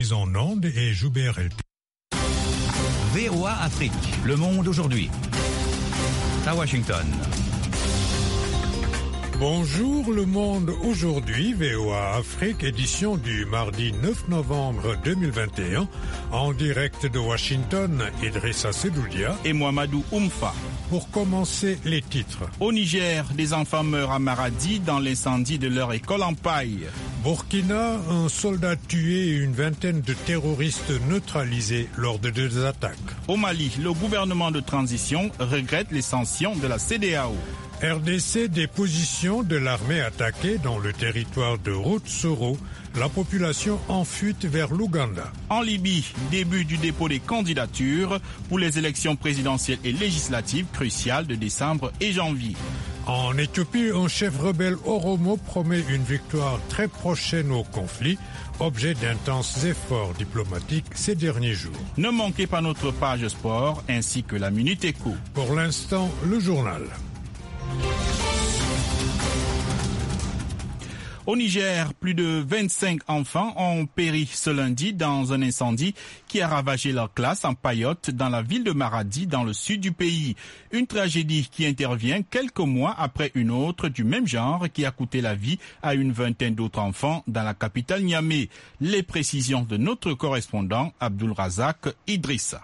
En onde et Joubert LT. VOA Afrique, le monde aujourd'hui. À Washington. Bonjour le monde aujourd'hui, VOA Afrique, édition du mardi 9 novembre 2021, en direct de Washington, Idrissa Sedoudia et Mohamedou Oumfa. Pour commencer, les titres. Au Niger, des enfants meurent à Maradi dans l'incendie de leur école en paille. Burkina, un soldat tué et une vingtaine de terroristes neutralisés lors de 2 attaques. Au Mali, le gouvernement de transition regrette les sanctions de la CEDEAO. RDC, des positions de l'armée attaquées dans le territoire de Rwenzori, la population en fuite vers l'Ouganda. En Libye, début du dépôt des candidatures pour les élections présidentielles et législatives cruciales de décembre et janvier. En Éthiopie, un chef rebelle Oromo promet une victoire très prochaine au conflit, objet d'intenses efforts diplomatiques ces derniers jours. Ne manquez pas notre page sport ainsi que la Minute Éco. Pour l'instant, le journal. Au Niger, plus de 25 enfants ont péri ce lundi dans un incendie qui a ravagé leur classe en Payotte dans la ville de Maradi dans le sud du pays. Une tragédie qui intervient quelques mois après une autre du même genre qui a coûté la vie à une vingtaine d'autres enfants dans la capitale Niamey. Les précisions de notre correspondant Abdul Razak Idrissa.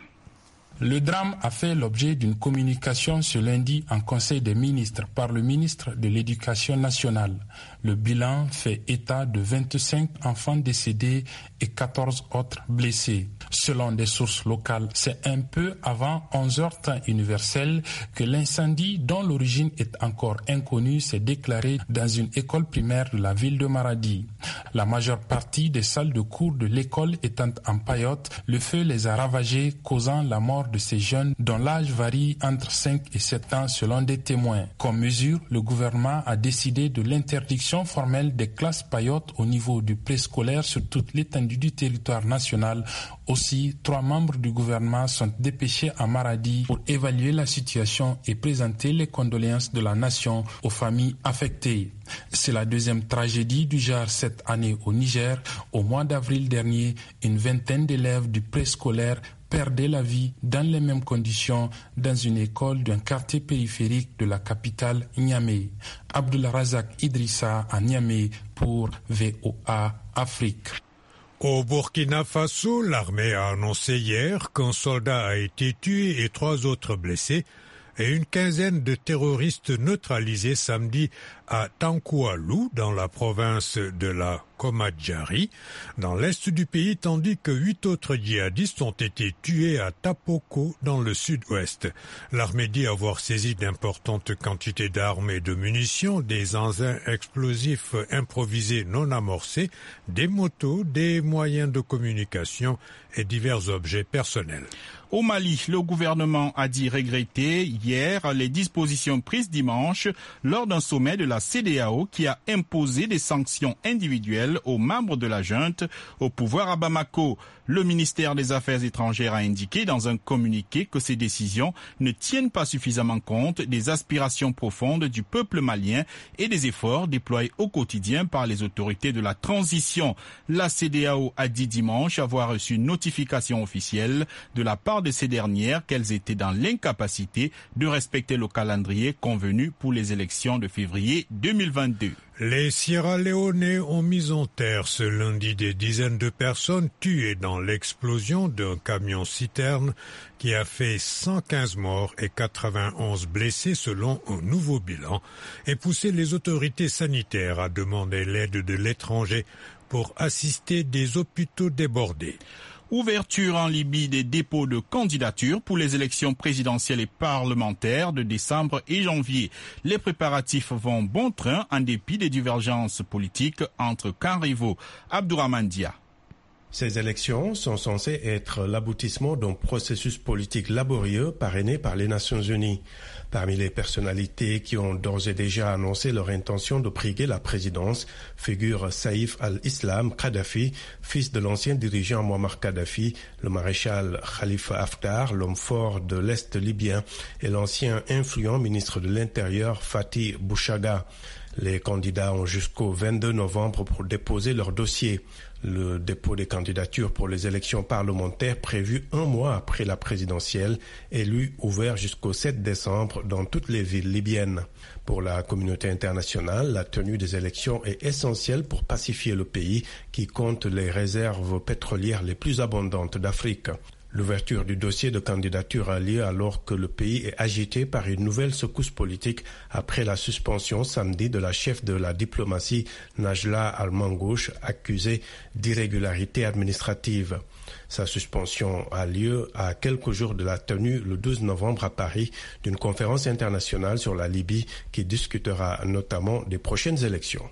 Le drame a fait l'objet d'une communication ce lundi en Conseil des ministres par le ministre de l'Éducation nationale. Le bilan fait état de 25 enfants décédés et 14 autres blessés. Selon des sources locales, c'est un peu avant 11h temps universel que l'incendie, dont l'origine est encore inconnue, s'est déclaré dans une école primaire de la ville de Maradi. La majeure partie des salles de cours de l'école étant en Payotte, le feu les a ravagées, causant la mort de ces jeunes dont l'âge varie entre 5 et 7 ans selon des témoins. Comme mesure, le gouvernement a décidé de l'interdiction formelle des classes Payotte au niveau du préscolaire sur toute l'étendue du territoire national. Aussi, 3 membres du gouvernement sont dépêchés à Maradi pour évaluer la situation et présenter les condoléances de la nation aux familles affectées. C'est la deuxième tragédie du genre cette année au Niger. Au mois d'avril dernier, une vingtaine d'élèves du préscolaire perdaient la vie dans les mêmes conditions dans une école d'un quartier périphérique de la capitale Niamey. Abdul Razak Idrissa à Niamey pour VOA Afrique. Au Burkina Faso, l'armée a annoncé hier qu'un soldat a été tué et 3 autres blessés et une quinzaine de terroristes neutralisés samedi à Tankoualou, dans la province de la Komadjari, dans l'est du pays, tandis que 8 autres djihadistes ont été tués à Tapoko, dans le sud-ouest. L'armée dit avoir saisi d'importantes quantités d'armes et de munitions, des engins explosifs improvisés non amorcés, des motos, des moyens de communication et divers objets personnels. Au Mali, le gouvernement a dit regretter hier les dispositions prises dimanche lors d'un sommet de la CEDEAO qui a imposé des sanctions individuelles aux membres de la junte au pouvoir à Bamako. Le ministère des Affaires étrangères a indiqué dans un communiqué que ces décisions ne tiennent pas suffisamment compte des aspirations profondes du peuple malien et des efforts déployés au quotidien par les autorités de la transition. La CEDEAO a dit dimanche avoir reçu une notification officielle de la part de ces dernières qu'elles étaient dans l'incapacité de respecter le calendrier convenu pour les élections de février 2022. Les Sierra Leone ont mis en terre ce lundi des dizaines de personnes tuées dans l'explosion d'un camion-citerne qui a fait 115 morts et 91 blessés selon un nouveau bilan et poussé les autorités sanitaires à demander l'aide de l'étranger pour assister des hôpitaux débordés. Ouverture en Libye des dépôts de candidatures pour les élections présidentielles et parlementaires de décembre et janvier. Les préparatifs vont bon train en dépit des divergences politiques entre camps rivaux. Abdourahmane Dia. Ces élections sont censées être l'aboutissement d'un processus politique laborieux parrainé par les Nations Unies. Parmi les personnalités qui ont d'ores et déjà annoncé leur intention de briguer la présidence figure Saïf al-Islam Kadhafi, fils de l'ancien dirigeant Muammar Kadhafi, le maréchal Khalifa Haftar, l'homme fort de l'Est libyen, et l'ancien influent ministre de l'Intérieur Fatih Bouchaga. Les candidats ont jusqu'au 22 novembre pour déposer leur dossier. Le dépôt des candidatures pour les élections parlementaires prévues un mois après la présidentielle est lui ouvert jusqu'au 7 décembre dans toutes les villes libyennes. Pour la communauté internationale, la tenue des élections est essentielle pour pacifier le pays qui compte les réserves pétrolières les plus abondantes d'Afrique. L'ouverture du dossier de candidature a lieu alors que le pays est agité par une nouvelle secousse politique après la suspension samedi de la chef de la diplomatie Najla Al-Mangouche, accusée d'irrégularité administrative. Sa suspension a lieu à quelques jours de la tenue le 12 novembre à Paris d'une conférence internationale sur la Libye qui discutera notamment des prochaines élections.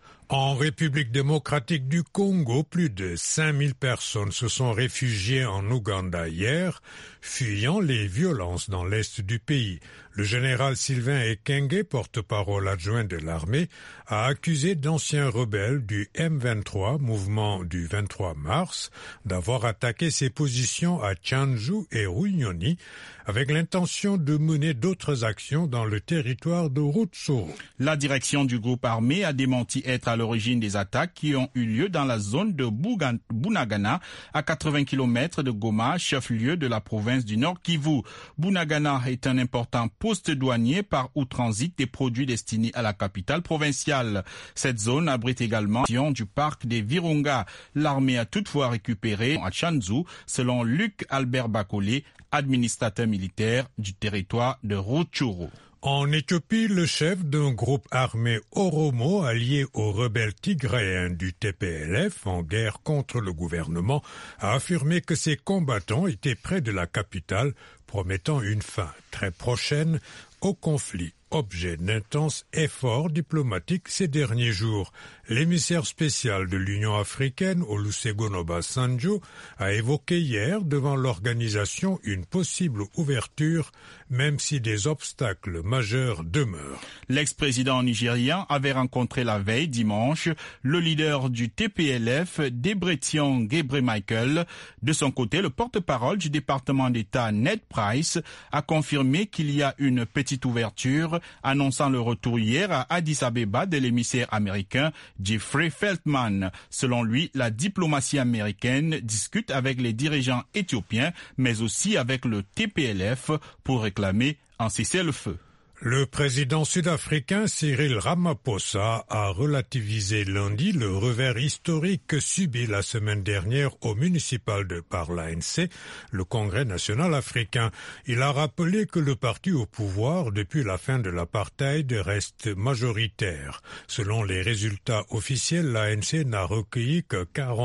En République démocratique du Congo, plus de 5000 personnes se sont réfugiées en Ouganda hier, fuyant les violences dans l'est du pays. Le général Sylvain Ekenge, porte-parole adjoint de l'armée, a accusé d'anciens rebelles du M23, mouvement du 23 mars, d'avoir attaqué ses positions à Tchanzu et Runyoni, avec l'intention de mener d'autres actions dans le territoire de Rutshuru. La direction du groupe armé a démenti être à l'origine des attaques qui ont eu lieu dans la zone de Bunagana, à 80 km de Goma, chef-lieu de la province du Nord Kivu. Bunagana est un important poste douanier par où transitent des produits destinés à la capitale provinciale. Cette zone abrite également du parc des Virunga. L'armée a toutefois récupéré à Tchanzu, selon Luc Albert Bakole, administrateur militaire du territoire de Rutshuru. En Éthiopie, le chef d'un groupe armé Oromo allié aux rebelles tigréens du TPLF en guerre contre le gouvernement a affirmé que ses combattants étaient près de la capitale, promettant une fin très prochaine au conflit, objet d'intenses efforts diplomatiques ces derniers jours. L'émissaire spécial de l'Union africaine, Olusegun Obasanjo, a évoqué hier devant l'organisation une possible ouverture, même si des obstacles majeurs demeurent. L'ex-président nigérian avait rencontré la veille, dimanche, le leader du TPLF, Debretsion Gebremichael. De son côté, le porte-parole du département d'État, Ned Price, a confirmé qu'il y a une petite ouverture, annonçant le retour hier à Addis Abeba de l'émissaire américain Jeffrey Feltman. Selon lui, la diplomatie américaine discute avec les dirigeants éthiopiens, mais aussi avec le TPLF pour réclamer un cessez-le-feu. Le président sud-africain Cyril Ramaphosa a relativisé lundi le revers historique subi la semaine dernière au municipal par l'ANC, le Congrès national africain. Il a rappelé que le parti au pouvoir depuis la fin de l'apartheid reste majoritaire. Selon les résultats officiels, l'ANC n'a recueilli que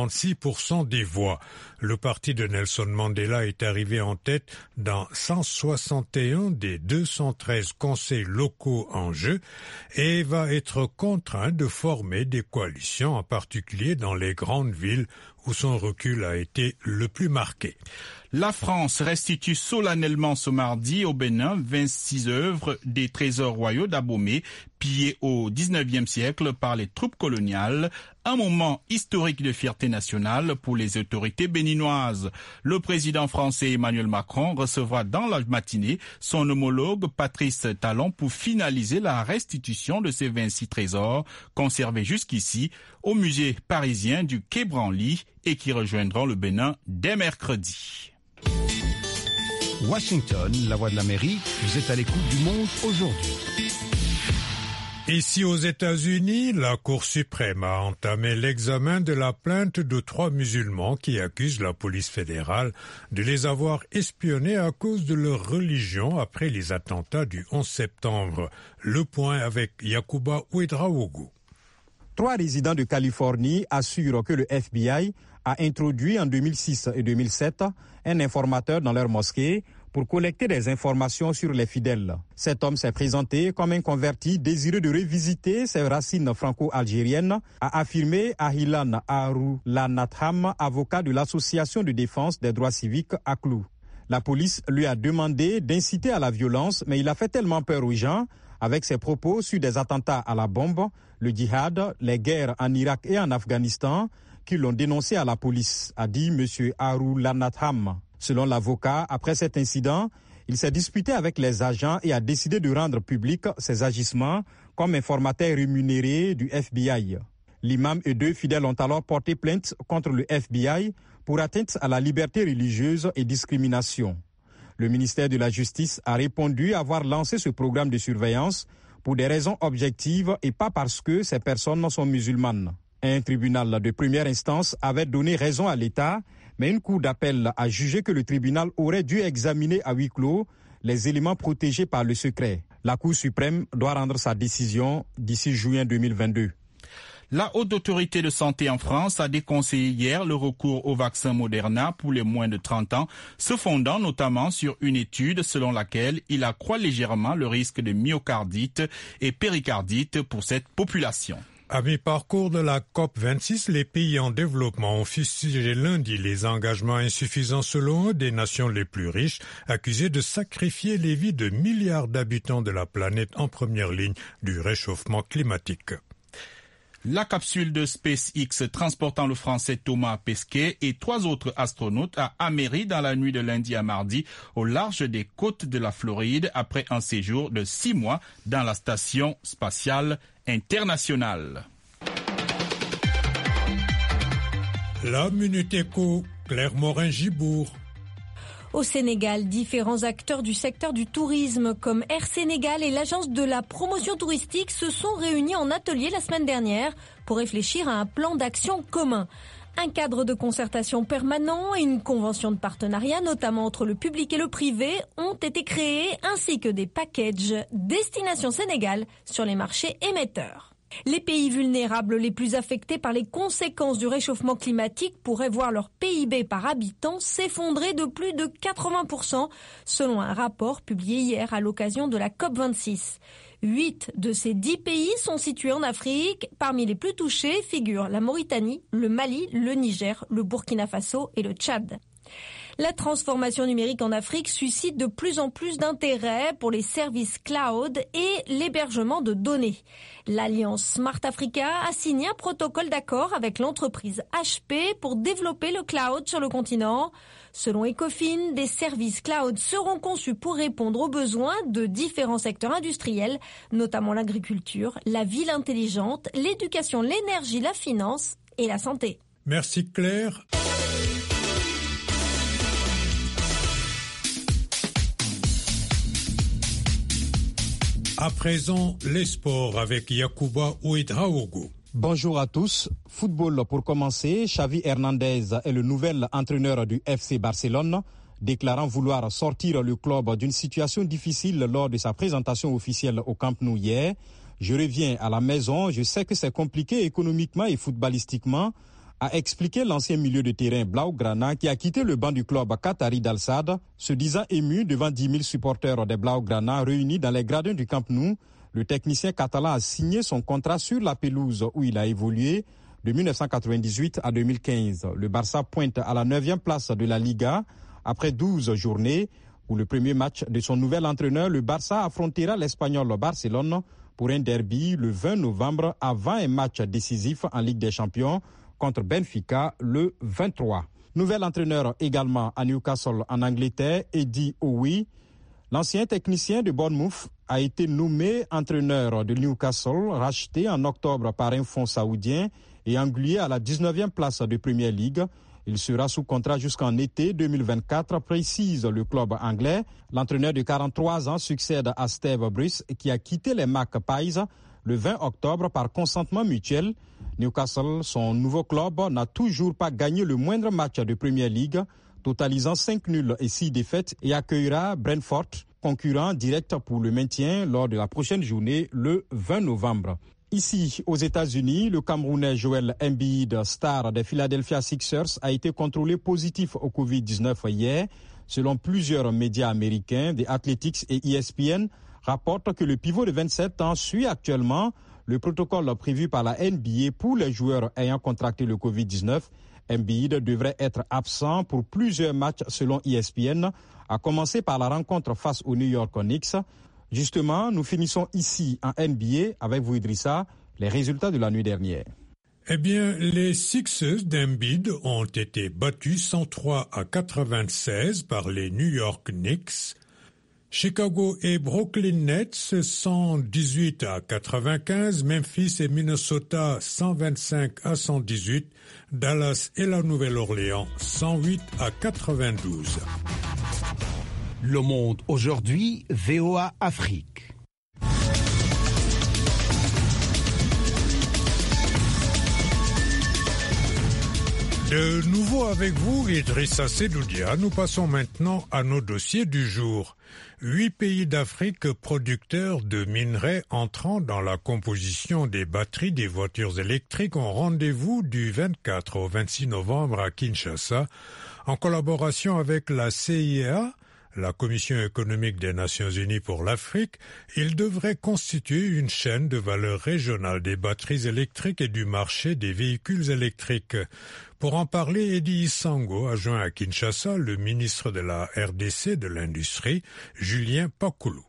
46% des voix. Le parti de Nelson Mandela est arrivé en tête dans 161 des 213 conseils locaux en jeu et va être contraint de former des coalitions, en particulier dans les grandes villes où son recul a été le plus marqué. La France restitue solennellement ce mardi au Bénin 26 œuvres des trésors royaux d'Abomey, pillés au XIXe siècle par les troupes coloniales, un moment historique de fierté nationale pour les autorités béninoises. Le président français Emmanuel Macron recevra dans la matinée son homologue Patrice Talon pour finaliser la restitution de ces 26 trésors conservés jusqu'ici au musée parisien du Quai Branly et qui rejoindront le Bénin dès mercredi. Washington, la voix de l'Amérique, vous êtes à l'écoute du monde aujourd'hui. Ici aux États-Unis, la Cour suprême a entamé l'examen de la plainte de 3 musulmans qui accusent la police fédérale de les avoir espionnés à cause de leur religion après les attentats du 11 septembre. Le point avec Yacouba Ouedraogo. 3 résidents de Californie assurent que le FBI a introduit en 2006 et 2007 un informateur dans leur mosquée pour collecter des informations sur les fidèles. Cet homme s'est présenté comme un converti désireux de revisiter ses racines franco-algériennes, a affirmé Ahilan Arulanatham, avocat de l'Association de défense des droits civiques à Clou. La police lui a demandé d'inciter à la violence, mais il a fait tellement peur aux gens avec ses propos sur des attentats à la bombe, le djihad, les guerres en Irak et en Afghanistan, qui l'ont dénoncé à la police, a dit M. Arulanatham. Selon l'avocat, après cet incident, il s'est disputé avec les agents et a décidé de rendre public ses agissements comme informateur rémunéré du FBI. L'imam et 2 fidèles ont alors porté plainte contre le FBI pour atteinte à la liberté religieuse et discrimination. Le ministère de la Justice a répondu avoir lancé ce programme de surveillance pour des raisons objectives et pas parce que ces personnes sont musulmanes. Un tribunal de première instance avait donné raison à l'État, mais une cour d'appel a jugé que le tribunal aurait dû examiner à huis clos les éléments protégés par le secret. La Cour suprême doit rendre sa décision d'ici juin 2022. La Haute Autorité de Santé en France a déconseillé hier le recours au vaccin Moderna pour les moins de 30 ans, se fondant notamment sur une étude selon laquelle il accroît légèrement le risque de myocardite et péricardite pour cette population. À mi-parcours de la COP26, les pays en développement ont fustigé lundi les engagements insuffisants selon eux des nations les plus riches, accusées de sacrifier les vies de milliards d'habitants de la planète en première ligne du réchauffement climatique. La capsule de SpaceX transportant le Français Thomas Pesquet et 3 autres astronautes a améri dans la nuit de lundi à mardi au large des côtes de la Floride après un séjour de 6 mois dans la station spatiale internationale. La Minute Éco, Claire Morin-Gibourg. Au Sénégal, différents acteurs du secteur du tourisme comme Air Sénégal et l'agence de la promotion touristique se sont réunis en atelier la semaine dernière pour réfléchir à un plan d'action commun. Un cadre de concertation permanent et une convention de partenariat, notamment entre le public et le privé, ont été créés, ainsi que des packages Destination Sénégal sur les marchés émetteurs. Les pays vulnérables les plus affectés par les conséquences du réchauffement climatique pourraient voir leur PIB par habitant s'effondrer de plus de 80%, selon un rapport publié hier à l'occasion de la COP26. 8 de ces 10 pays sont situés en Afrique. Parmi les plus touchés figurent la Mauritanie, le Mali, le Niger, le Burkina Faso et le Tchad. La transformation numérique en Afrique suscite de plus en plus d'intérêt pour les services cloud et l'hébergement de données. L'Alliance Smart Africa a signé un protocole d'accord avec l'entreprise HP pour développer le cloud sur le continent. Selon Ecofin, des services cloud seront conçus pour répondre aux besoins de différents secteurs industriels, notamment l'agriculture, la ville intelligente, l'éducation, l'énergie, la finance et la santé. Merci Claire. À présent, les sports avec Yacouba Ouedraogo. Bonjour à tous. Football pour commencer. Xavi Hernandez est le nouvel entraîneur du FC Barcelone, déclarant vouloir sortir le club d'une situation difficile lors de sa présentation officielle au Camp Nou hier. Je reviens à la maison, je sais que c'est compliqué économiquement et footballistiquement, a expliqué l'ancien milieu de terrain Blaugrana qui a quitté le banc du club qatari d'Al Sadd, se disant ému devant 10 000 supporters des Blaugrana réunis dans les gradins du Camp Nou. Le technicien catalan a signé son contrat sur la pelouse où il a évolué de 1998 à 2015. Le Barça pointe à la 9e place de la Liga après 12 journées. Pour le premier match de son nouvel entraîneur, le Barça affrontera l'Espagnol Barcelone pour un derby le 20 novembre avant un match décisif en Ligue des Champions contre Benfica le 23. Nouvel entraîneur également à Newcastle en Angleterre, Eddie Howe. L'ancien technicien de Bournemouth a été nommé entraîneur de Newcastle, racheté en octobre par un fonds saoudien et englué à la 19e place de Premier League. Il sera sous contrat jusqu'en été 2024, précise le club anglais. L'entraîneur de 43 ans succède à Steve Bruce qui a quitté les Magpies le 20 octobre par consentement mutuel. Newcastle, son nouveau club, n'a toujours pas gagné le moindre match de Premier League, totalisant 5 nuls et 6 défaites, et accueillera Brentford, concurrent direct pour le maintien lors de la prochaine journée le 20 novembre. Ici, aux États-Unis, le Camerounais Joel Embiid, star des Philadelphia Sixers, a été contrôlé positif au Covid-19 hier. Selon plusieurs médias américains, The Athletics et ESPN rapportent que le pivot de 27 ans suit actuellement le protocole prévu par la NBA pour les joueurs ayant contracté le Covid-19. Embiid devrait être absent pour plusieurs matchs selon ESPN, à commencer par la rencontre face aux New York Knicks. Justement, nous finissons ici en NBA avec vous Idrissa, les résultats de la nuit dernière. Eh bien, les Sixers d'Embiid ont été battus 103 à 96 par les New York Knicks. Chicago et Brooklyn Nets 118-95, Memphis et Minnesota 125-118, Dallas et la Nouvelle-Orléans 108-92. Le Monde aujourd'hui, VOA Afrique. De nouveau avec vous, Idrissa Sedoudia, nous passons maintenant à nos dossiers du jour. 8 pays d'Afrique producteurs de minerais entrant dans la composition des batteries des voitures électriques ont rendez-vous du 24 au 26 novembre à Kinshasa, en collaboration avec la CIA, la Commission économique des Nations Unies pour l'Afrique. Ils devraient constituer une chaîne de valeur régionale des batteries électriques et du marché des véhicules électriques. Pour en parler, Eddy Isango a joint à Kinshasa le ministre de la RDC de l'Industrie, Julien Paluku.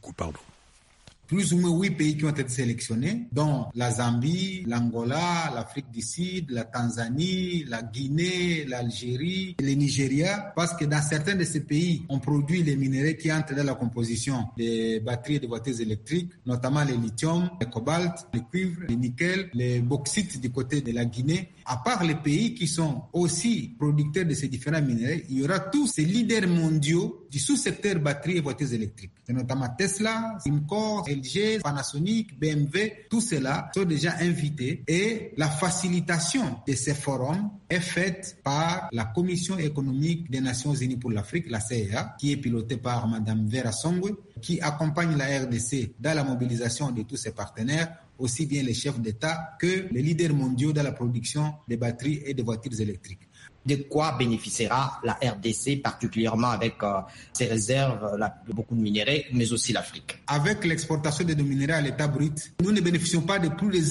Plus ou moins 8 pays qui ont été sélectionnés, dont la Zambie, l'Angola, l'Afrique du Sud, la Tanzanie, la Guinée, l'Algérie, le Nigeria, parce que dans certains de ces pays, on produit les minéraux qui entrent dans la composition des batteries et des voitures électriques, notamment le lithium, le cobalt, le cuivre, le nickel, le bauxite du côté de la Guinée. À part les pays qui sont aussi producteurs de ces différents minéraux, il y aura tous ces leaders mondiaux du sous-secteur batteries et voitures électriques. C'est notamment Tesla, Simco, LG, Panasonic, BMW, tous ceux-là sont déjà invités et la facilitation de ces forums est faite par la Commission économique des Nations Unies pour l'Afrique, la CIA, qui est pilotée par Mme Vera Songwe, qui accompagne la RDC dans la mobilisation de tous ses partenaires, aussi bien les chefs d'État que les leaders mondiaux dans la production des batteries et des voitures électriques. De quoi bénéficiera la RDC, particulièrement avec ses réserves de beaucoup de minéraux, mais aussi l'Afrique? Avec l'exportation de nos minéraux à l'état brut, nous ne bénéficions pas de plus de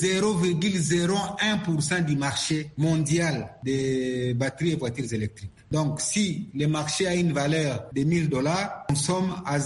0,01% du marché mondial des batteries et voitures électriques. Donc, si le marché a une valeur de $1,000, nous sommes à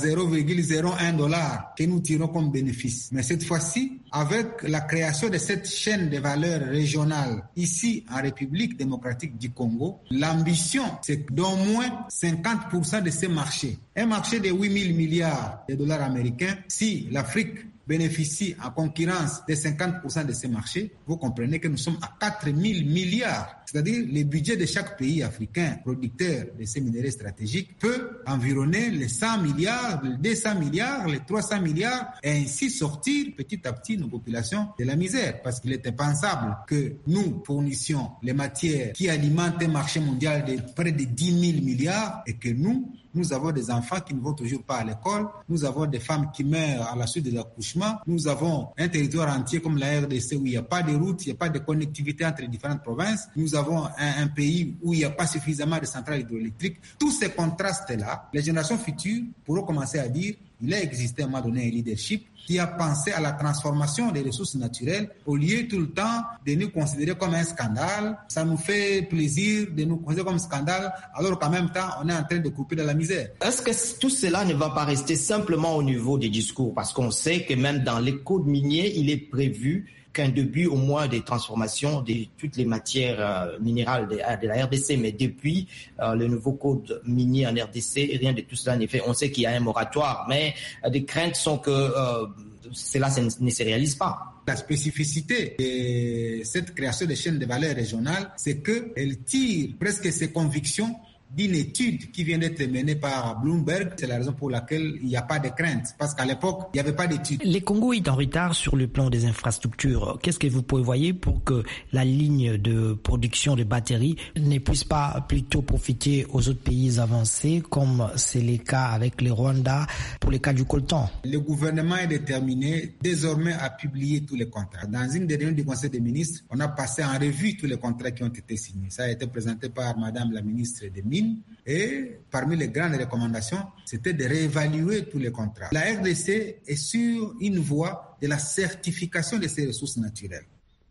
0,01$ que nous tirons comme bénéfice. Mais cette fois-ci, avec la création de cette chaîne de valeur régionale ici en République démocratique du Congo, l'ambition, c'est d'au moins 50% de ces marchés. Un marché de 8 000 milliards de dollars américains, si l'Afrique bénéficie en concurrence de 50% de ces marchés, vous comprenez que nous sommes à 4 000 milliards. C'est-à-dire le budget de chaque pays africain producteur de ces minéraux stratégiques peut environner les 100 milliards, les 200 milliards, les 300 milliards et ainsi sortir petit à petit nos populations de la misère. Parce qu'il est impensable que nous fournissions les matières qui alimentent un marché mondial de près de 10 000 milliards et que nous avons des enfants qui ne vont toujours pas à l'école, nous avons des femmes qui meurent à la suite de l'accouchement, nous avons un territoire entier comme la RDC où il n'y a pas de route, il n'y a pas de connectivité entre les différentes provinces, nous avons un pays où il n'y a pas suffisamment de centrales hydroélectriques. Tous ces contrastes-là, les générations futures pourront commencer à dire il a existé à un moment donné un leadership qui a pensé à la transformation des ressources naturelles au lieu tout le temps de nous considérer comme un scandale. Ça nous fait plaisir de nous considérer comme un scandale alors qu'en même temps, on est en train de couper de la misère. Est-ce que tout cela ne va pas rester simplement au niveau des discours? Parce qu'on sait que même dans les codes miniers, il est prévu qu'un début au moins des transformations de toutes les matières minérales de la RDC. Mais depuis le nouveau code minier en RDC, rien de tout cela n'est fait. On sait qu'il y a un moratoire, mais des craintes sont que cela ne se réalise pas. La spécificité de cette création de chaînes de valeur régionales, c'est qu'elle tire presque ses convictions d'une étude qui vient d'être menée par Bloomberg. C'est la raison pour laquelle il n'y a pas de crainte, parce qu'à l'époque, il n'y avait pas d'étude. Le Congo est en retard sur le plan des infrastructures. Qu'est-ce que vous prévoyez pour que la ligne de production de batteries ne puisse pas plutôt profiter aux autres pays avancés, comme c'est le cas avec le Rwanda pour le cas du coltan? Le gouvernement est déterminé désormais à publier tous les contrats. Dans une des réunions du Conseil des ministres, on a passé en revue tous les contrats qui ont été signés. Ça a été présenté par Madame la ministre des Mines. Et parmi les grandes recommandations, c'était de réévaluer tous les contrats. La RDC est sur une voie de la certification de ces ressources naturelles.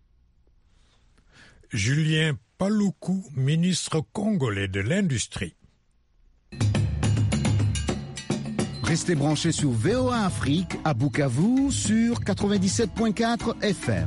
Julien Paluku, ministre congolais de l'Industrie. Restez branchés sur VOA Afrique à Bukavu sur 97.4 FM.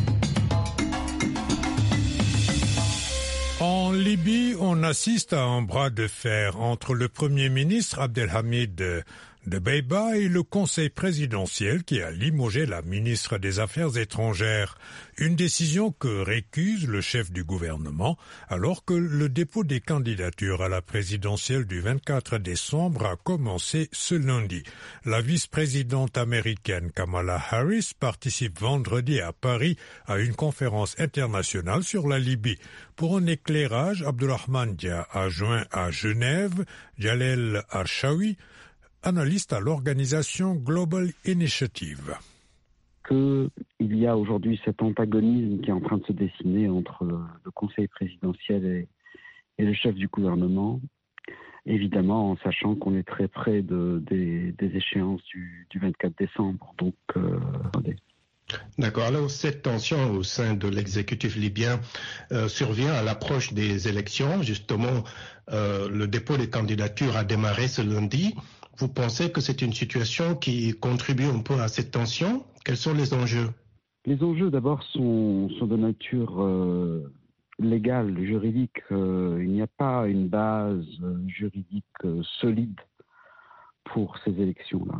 En Libye, on assiste à un bras de fer entre le Premier ministre Abdelhamid de Beiba et le Conseil présidentiel qui a limogé la ministre des Affaires étrangères. Une décision que récuse le chef du gouvernement alors que le dépôt des candidatures à la présidentielle du 24 décembre a commencé ce lundi. La vice-présidente américaine Kamala Harris participe vendredi à Paris à une conférence internationale sur la Libye. Pour un éclairage, Abdulrahman Dia a joint à Genève Jalel Arshawi, analyste à l'organisation Global Initiative. Il y a aujourd'hui cet antagonisme qui est en train de se dessiner entre le Conseil présidentiel et le chef du gouvernement, évidemment en sachant qu'on est très près des échéances du 24 décembre. Donc, D'accord. Alors, cette tension au sein de l'exécutif libyen survient à l'approche des élections. Justement, le dépôt des candidatures a démarré ce lundi. Vous pensez que c'est une situation qui contribue un peu à cette tension? Quels sont les enjeux? Les enjeux, d'abord, sont de nature légale, juridique. Il n'y a pas une base juridique solide pour ces élections-là.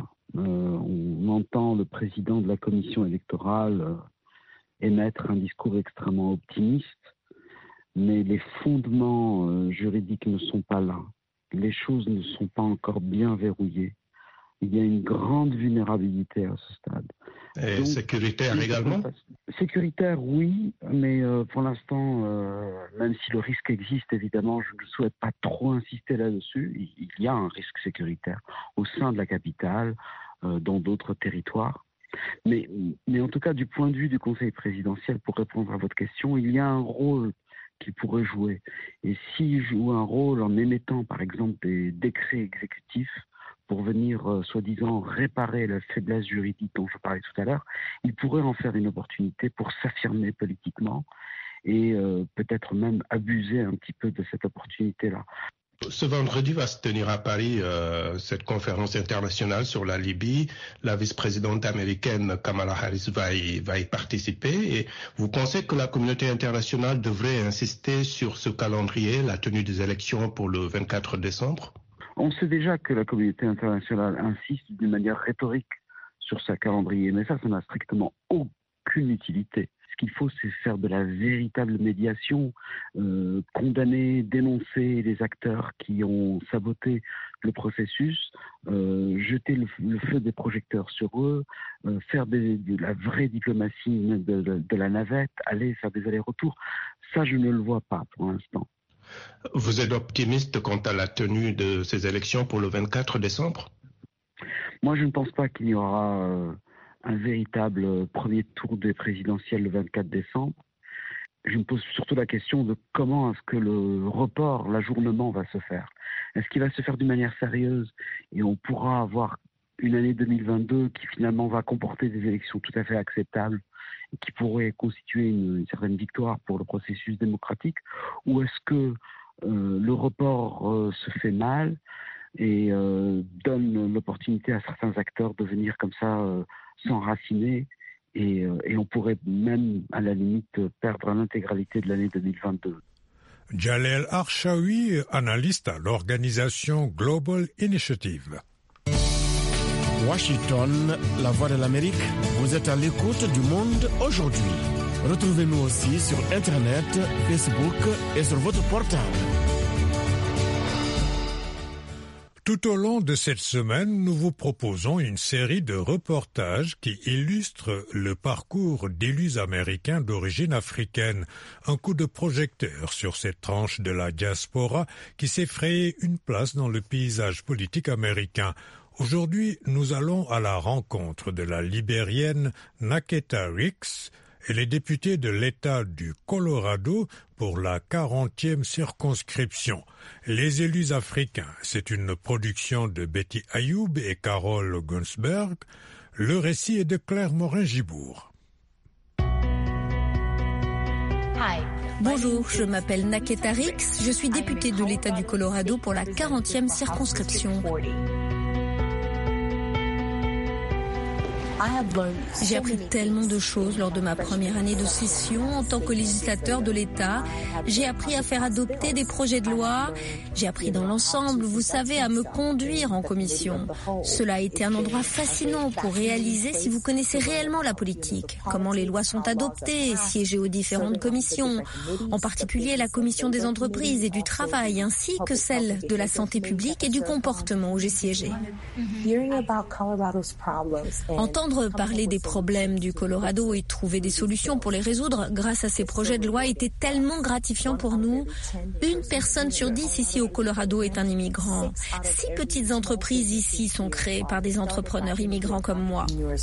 On entend le président de la commission électorale émettre un discours extrêmement optimiste, mais les fondements juridiques ne sont pas là. Les choses ne sont pas encore bien verrouillées. Il y a une grande vulnérabilité à ce stade. Et donc, sécuritaire également? Sécuritaire, oui, mais pour l'instant, même si le risque existe, évidemment, je ne souhaite pas trop insister là-dessus. Il y a un risque sécuritaire au sein de la capitale, dans d'autres territoires. Mais en tout cas, du point de vue du Conseil présidentiel, pour répondre à votre question, il y a un rôle qu'il pourrait jouer. Et s'il joue un rôle en émettant, par exemple, des décrets exécutifs pour venir, soi-disant, réparer la faiblesse juridique dont je parlais tout à l'heure, il pourrait en faire une opportunité pour s'affirmer politiquement et peut-être même abuser un petit peu de cette opportunité-là. Ce vendredi va se tenir à Paris cette conférence internationale sur la Libye. La vice-présidente américaine Kamala Harris va y participer. Et vous pensez que la communauté internationale devrait insister sur ce calendrier, la tenue des élections pour le 24 décembre? On sait déjà que la communauté internationale insiste d'une manière rhétorique sur ce calendrier, mais ça n'a strictement aucune utilité. Ce qu'il faut, c'est faire de la véritable médiation, condamner, dénoncer les acteurs qui ont saboté le processus, jeter le feu des projecteurs sur eux, faire de la vraie diplomatie de la navette, aller faire des allers-retours. Ça, je ne le vois pas pour l'instant. Vous êtes optimiste quant à la tenue de ces élections pour le 24 décembre? Moi, je ne pense pas qu'il y aura un véritable premier tour des présidentielles le 24 décembre. Je me pose surtout la question de comment est-ce que le report, l'ajournement va se faire. Est-ce qu'il va se faire d'une manière sérieuse et on pourra avoir une année 2022 qui finalement va comporter des élections tout à fait acceptables et qui pourrait constituer une certaine victoire pour le processus démocratique, ou est-ce que le report se fait mal et donne l'opportunité à certains acteurs de venir comme ça s'enraciner et on pourrait même à la limite perdre l'intégralité de l'année 2022. Jalel Arshawi, analyste à l'organisation Global Initiative. Washington, la voix de l'Amérique, vous êtes à l'écoute du monde aujourd'hui. Retrouvez-nous aussi sur Internet, Facebook et sur votre portable. Tout au long de cette semaine, nous vous proposons une série de reportages qui illustrent le parcours d'élus américains d'origine africaine. Un coup de projecteur sur cette tranche de la diaspora qui s'est frayé une place dans le paysage politique américain. Aujourd'hui, nous allons à la rencontre de la Libérienne Naketa Ricks. Elle est députée de l'État du Colorado pour la 40e circonscription. Les élus africains, c'est une production de Betty Ayoub et Carole Gunsberg. Le récit est de Claire Morin-Gibourg. Bonjour, je m'appelle Naketa Ricks. Je suis députée de l'État du Colorado pour la 40e circonscription. J'ai appris tellement de choses lors de ma première année de session en tant que législateur de l'État. J'ai appris à faire adopter des projets de loi. J'ai appris dans l'ensemble, vous savez, à me conduire en commission. Cela a été un endroit fascinant pour réaliser si vous connaissez réellement la politique, comment les lois sont adoptées, siéger aux différentes commissions, en particulier la commission des entreprises et du travail, ainsi que celle de la santé publique et du comportement où j'ai siégé. Entendre parler des problèmes du Colorado et trouver des solutions pour les résoudre grâce à ces projets de loi était tellement gratifiant pour nous. 1 personne sur 10 ici au Colorado est un immigrant. 6 petites entreprises ici sont créées par des entrepreneurs immigrants comme moi.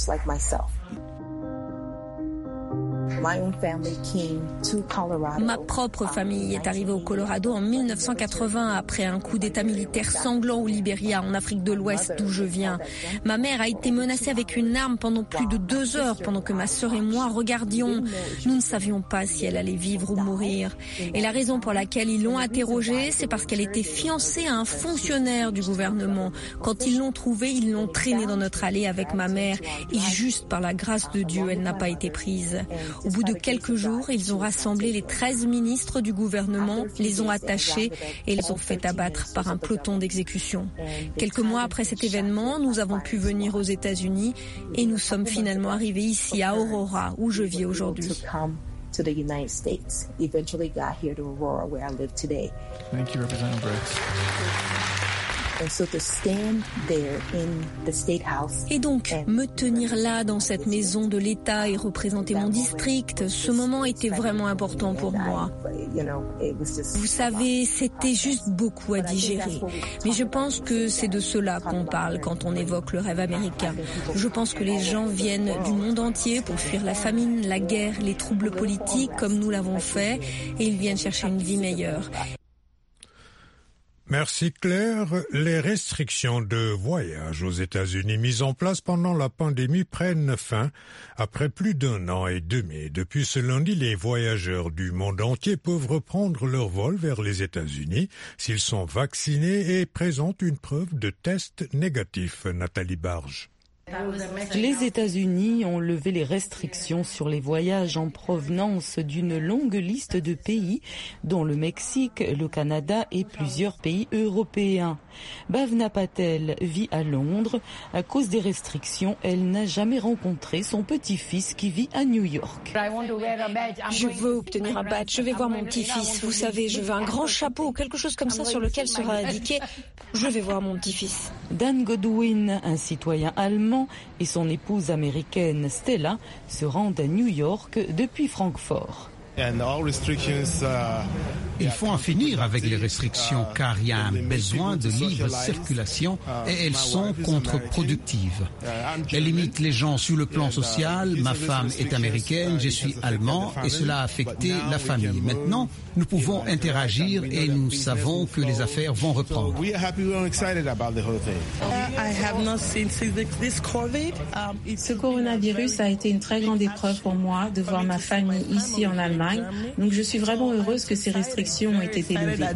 Ma propre famille est arrivée au Colorado en 1980 après un coup d'État militaire sanglant au Libéria, en Afrique de l'Ouest d'où je viens. Ma mère a été menacée avec une arme pendant plus de 2 heures pendant que ma sœur et moi regardions. Nous ne savions pas si elle allait vivre ou mourir. Et la raison pour laquelle ils l'ont interrogée, c'est parce qu'elle était fiancée à un fonctionnaire du gouvernement. Quand ils l'ont trouvée, ils l'ont traînée dans notre allée avec ma mère. Et juste par la grâce de Dieu, elle n'a pas été prise. Au bout de quelques jours, ils ont rassemblé les 13 ministres du gouvernement, les ont attachés et les ont fait abattre par un peloton d'exécution. Quelques mois après cet événement, nous avons pu venir aux États-Unis et nous sommes finalement arrivés ici à Aurora, où je vis aujourd'hui. Thank you, Representative Brooks. Et donc, me tenir là dans cette maison de l'État et représenter mon district, ce moment était vraiment important pour moi. Vous savez, c'était juste beaucoup à digérer. Mais je pense que c'est de cela qu'on parle quand on évoque le rêve américain. Je pense que les gens viennent du monde entier pour fuir la famine, la guerre, les troubles politiques comme nous l'avons fait, et ils viennent chercher une vie meilleure. Merci Claire. Les restrictions de voyage aux États-Unis mises en place pendant la pandémie prennent fin après plus d'1 an et demi. Depuis ce lundi, les voyageurs du monde entier peuvent reprendre leur vol vers les États-Unis s'ils sont vaccinés et présentent une preuve de test négatif. Nathalie Barge. Les États-Unis ont levé les restrictions sur les voyages en provenance d'une longue liste de pays, dont le Mexique, le Canada et plusieurs pays européens. Bhavna Patel vit à Londres. À cause des restrictions, elle n'a jamais rencontré son petit-fils qui vit à New York. Je veux obtenir un badge, je vais voir mon petit-fils. Vous savez, je veux un grand chapeau ou quelque chose comme ça sur lequel sera indiqué « Je vais voir mon petit-fils ». Dan Godwin, un citoyen allemand, et son épouse américaine Stella se rendent à New York depuis Francfort. Il faut en finir avec les restrictions car il y a un besoin de libre circulation et elles sont contre-productives. Elles limitent les gens sur le plan social. Ma femme est américaine, je suis allemand et cela a affecté la famille. Maintenant, nous pouvons interagir et nous savons que les affaires vont reprendre. Ce coronavirus a été une très grande épreuve pour moi de voir ma famille ici en Allemagne. Donc je suis vraiment heureuse que ces restrictions ont été levées.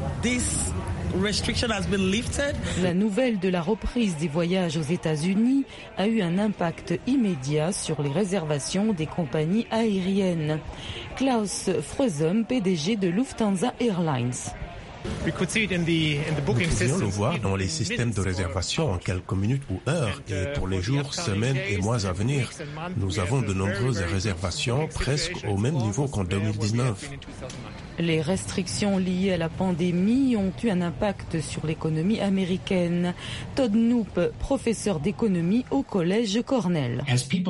La nouvelle de la reprise des voyages aux États-Unis a eu un impact immédiat sur les réservations des compagnies aériennes. Klaus Frösum, PDG de Lufthansa Airlines. Nous pouvions le voir dans les systèmes de réservation en quelques minutes ou heures et pour les jours, semaines et mois à venir. Nous avons de nombreuses réservations presque au même niveau qu'en 2019. Les restrictions liées à la pandémie ont eu un impact sur l'économie américaine. Todd Knoop, professeur d'économie au collège Cornell.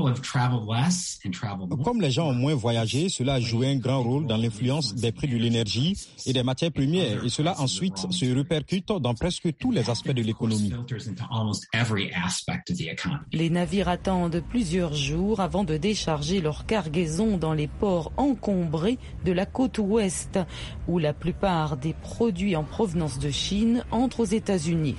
Comme les gens ont moins voyagé, cela a joué un grand rôle dans l'influence des prix de l'énergie et des matières premières. Et cela ensuite se répercute dans presque tous les aspects de l'économie. Les navires attendent plusieurs jours avant de décharger leur cargaison dans les ports encombrés de la côte ouest, où la plupart des produits en provenance de Chine entrent aux États-Unis.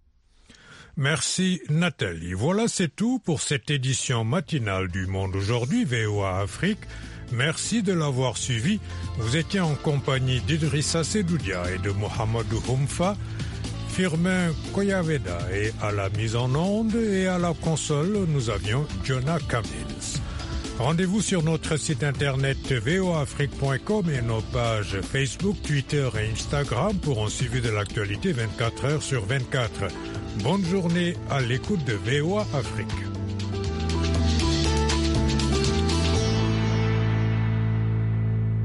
Merci Nathalie. Voilà, c'est tout pour cette édition matinale du Monde aujourd'hui, VOA Afrique. Merci de l'avoir suivi. Vous étiez en compagnie d'Idrissa Sedoudia et de Mohamedou Houmfa. Firmin Koyaveda et à la mise en onde et à la console, nous avions Jonah Camils. Rendez-vous sur notre site internet voaafrique.com et nos pages Facebook, Twitter et Instagram pour un suivi de l'actualité 24 heures sur 24. Bonne journée à l'écoute de VOA Afrique.